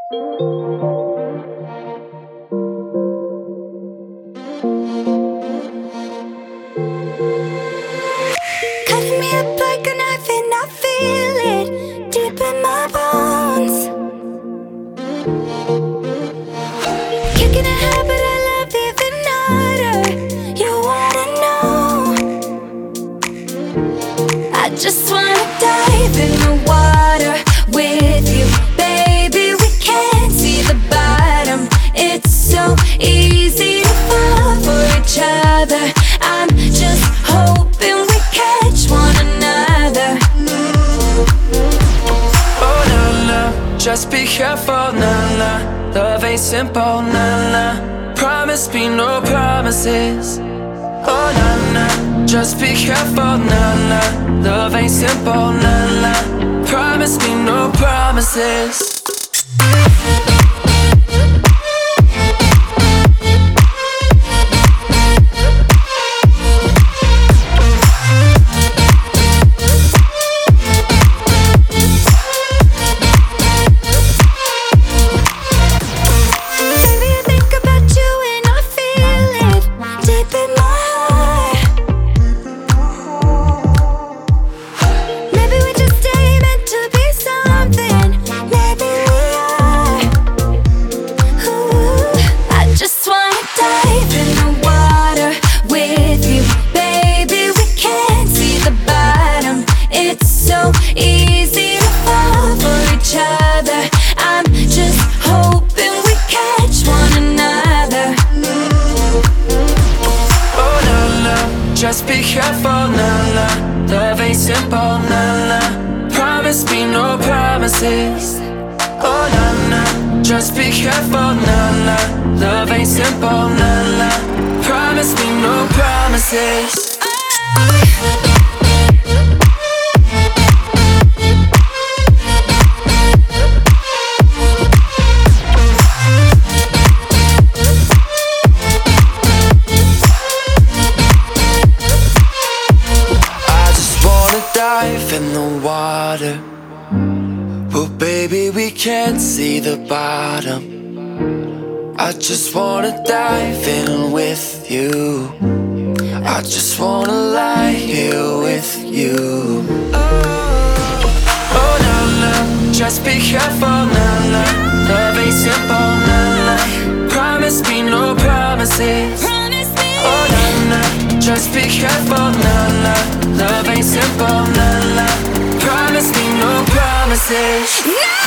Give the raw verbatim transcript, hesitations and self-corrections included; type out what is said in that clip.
Cutting me up like a knife and I feel it deep in my bones. Kicking a habit I love even harder. You wanna know? I just wanna dive in the water with you, baby. We can't see the bottom. It's so easy to fall for each other. I'm just hoping we catch one another. Oh na na, just be careful, na na. Love ain't simple, na na. Promise me no promises. Oh na na, just be careful, na na. Love ain't simple, na na. Promise me no promises. Easy to fall for each other. I'm just hoping we catch one another. Oh na na, just be careful, na na. Love ain't simple, na na. Promise me no promises. Oh na na, just be careful, na na. Love ain't simple, na na. Promise me no promises. Oh. In the water, but baby we can't see the bottom. I just wanna dive in with you. I just wanna lie here with you. Oh, oh na na, just be careful, na na. Love ain't simple, na na. Promise me no promises. Oh na na, just be careful, na na. Love ain't simple, na na. Promise me no promises. No!